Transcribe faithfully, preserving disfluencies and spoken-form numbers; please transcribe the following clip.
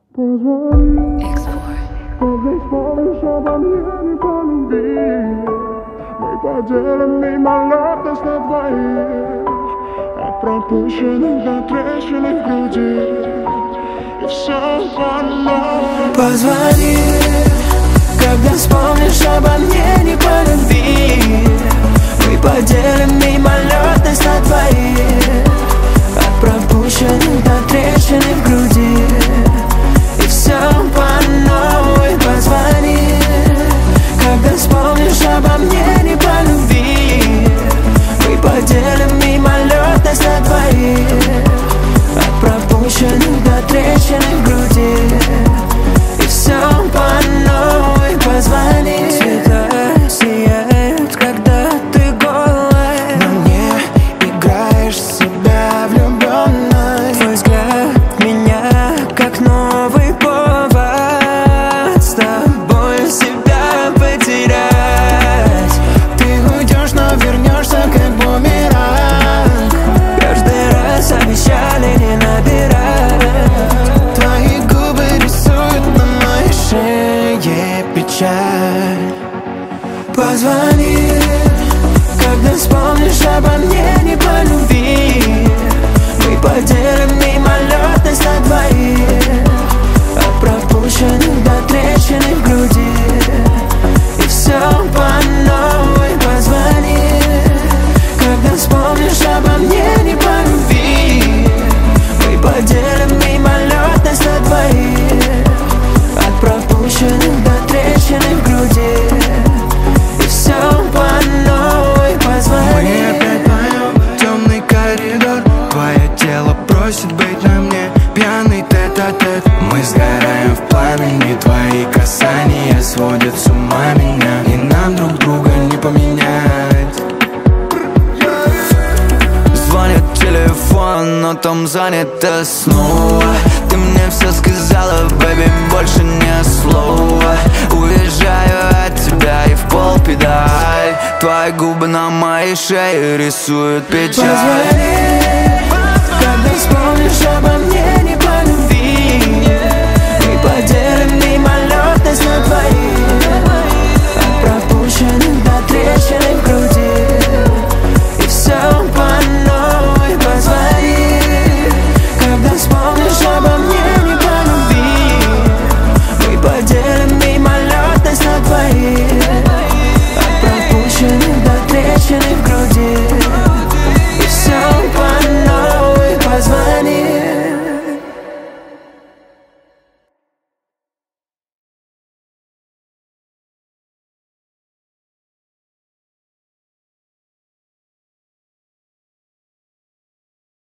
Позвони, когда вспомнишь обо мне, не полюби. Мы поделим мимолетность на двоих, от пропущенных до трещины в груди, и все по новой. Позвони, когда вспомнишь обо мне, не полюби. Мы поделим мимолетность на двоих, от пропущенных до трещины в груди, и все по новой. Позвони, когда вспомнишь обо мне, не полюби. Мы поделим мимолетность на двоих, от пропущенных до трещины в груди, и все по новой. Позвони. Цвета сияют, когда ты голая, но мне играешь себя влюбленной. Твой взгляд меня как новый повод с тобой себя потерять. Ты уйдешь, но вернешься как бумеранг. Каждый раз обещали не набирать. Твои губы рисуют на моей шее печаль. Позвони, когда вспомнишь обо мне, не полюби. Мы поделим мимолетность на двоих, от пропущенных до трещины в груди, и все по новой. Позвони, когда вспомнишь обо мне, не полюби. Мы поделим мимолетность на двоих, от пропущенных до трещины в груди, и все по новой. Позвони. Мы опять поем темный коридор. Твое тело просит быть на мне, пьяный тет-а-тет. Мы сгораем в пламени, твои касания сводят с ума меня, и нам друг друга не поменять. Звонит телефон, но там занято снова. Ты мне все сказала, бэби, больше ни слова. Уезжаю от тебя и в пол педаль. Твои губы на моей шее рисуют печаль. Позвони, когда вспомнишь обо мне,